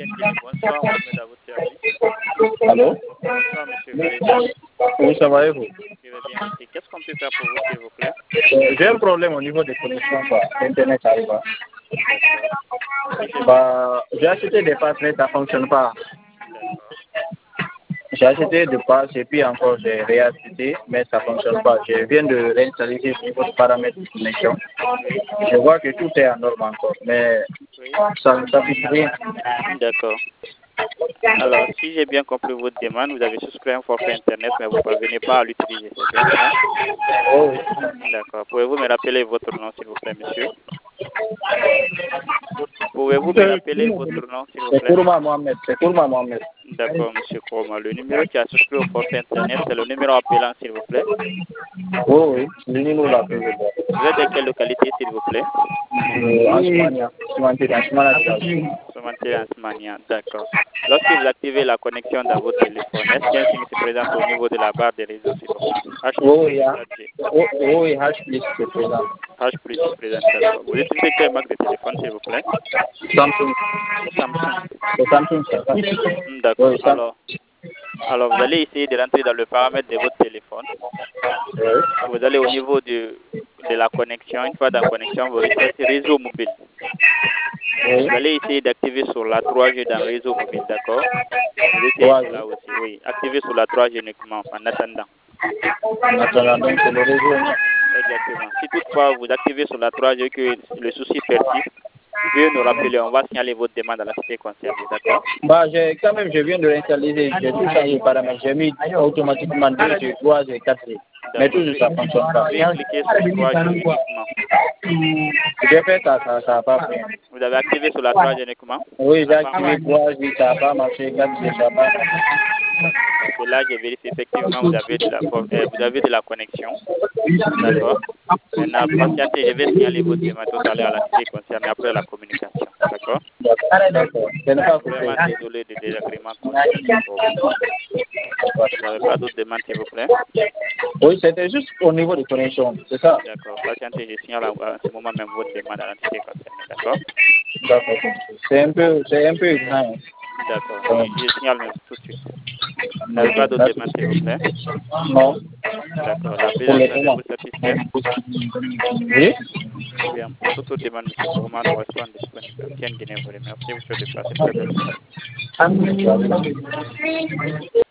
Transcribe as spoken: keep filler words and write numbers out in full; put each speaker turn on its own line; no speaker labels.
Etienne Guinée. Bonsoir, Mohamed, à votre service.
Allô?
Bonsoir, monsieur, vous allez bien?
Oui, ça va et vous?
Je vais bien, merci. Qu'est-ce qu'on peut faire pour vous, s'il vous plaît?
Euh, J'ai un problème au niveau des connexions, quoi. Internet n'arrive pas.
D'accord. Si j'ai
Bah, j'ai acheté des passes, mais ça ne fonctionne pas.
D'accord.
J'ai acheté des passes et puis encore j'ai réacheté, mais ça ne fonctionne pas. Je viens de réinstaller au niveau des paramètres de connexion.
Oui,
Je vois que tout est en norme encore, mais
oui.
ça ne s'affiche rien.
D'accord. Alors, si j'ai bien compris votre demande, vous avez souscrit un forfait Internet, mais vous ne parvenez pas à l'utiliser, c'est bien cela?
Oh, oui.
D'accord. Pouvez-vous me rappeler votre nom, s'il vous plaît, monsieur? Pouvez-vous me
C'est
rappeler votre nom, s'il vous
c'est
plaît?
Kourma Mohamed. C'est Kourma Mohamed.
D'accord, monsieur Kourma. Le numéro qui a souscrit au forfait Internet, c'est le numéro appelant, s'il vous plaît?
Oh, oui. Le numéro là.
D'accord. Vous êtes de quelle localité, s'il vous plaît?
Euh, Asmania. Asmania. Asmania.
Somanté Asmania. D'accord. Lorsque vous activez la connexion dans votre téléphone, est-ce qu'un signe se présente au niveau de la barre des réseaux, s'il vous plaît? H plus
Oh,
ou
il y a.
quatre G?
Oh, oh, il y a H plus c'est présent.
H plus se présente, d'accord. Vous utilisez quelle marque de téléphone, s'il vous plaît?
Samsung.
Samsung.
C'est Samsung, ça.
Hmm, d'accord.
Oui, Samsung.
Alors, alors, vous allez essayer de rentrer dans le paramètre de votre téléphone.
Oui.
Vous allez au niveau de, de la connexion. Une fois dans la connexion, vous recherchez réseau mobile.
Oui.
Vous allez essayer d'activer sur la trois G dans le réseau mobile, d'accord? Vous essayez
trois G.
cela aussi, oui. Activez sur la trois G uniquement en attendant.
Maintenant, donc, c'est le réseau.
Exactement. Si toutefois vous activez sur la trois G et que le souci persiste, veuillez nous rappeler, on va signaler votre demande à la cité concernée, d'accord?
Bah, j'ai, quand même, je viens de l'installer, j'ai tout changé les paramètres. J'ai mis automatiquement deux G, trois G, quatre G. Mais
D'accord.
toujours, ça ne fonctionne pas.
Veuillez cliquer sur trois G uniquement.
J'ai fait ça, ça n'a pas fait.
Vous avez activé sur la trois G uniquement?
Oui,
Ça
j'ai
n'a pas
activé
marché.
trois G, ça n'a pas marché, quatre G, ça n'a pas marché.
D'accord. Parce que là, j'ai vérifié effectivement vous avez de la for- euh, vous avez de la connexion. D'accord. Maintenant, patientez, je vais signaler votre demande tout à l'heure à la cité concernée après la communication. D'accord?
D'accord. Je n'ai pas
Vraiment
coupé.
désolé du désagrément causé, monsieur Kourma. Vous n'avez pas d'autres demandes, s'il vous plaît?
Oui, c'était juste au niveau de connexion, c'est ça?
D'accord. Patientez, je signale à, à ce moment même votre demande à l'entité concernée. D'accord?
D'accord. C'est un peu, c'est un peu étrange.
D'accord.
Ouais.
Je, je signale même tout de suite. Vous n'avez pas d'autres
Merci.
demandes, s'il vous plaît?
Non.
D'accord. La prise
Pour
en
le
charge
moment.
vous satisfait?
Oui?
Bien. Pour toute autre demande, monsieur Kourma, nous restons disponibles. Tiens, Guinée vous remercie. Vous souhaite de passer une très belle soirée.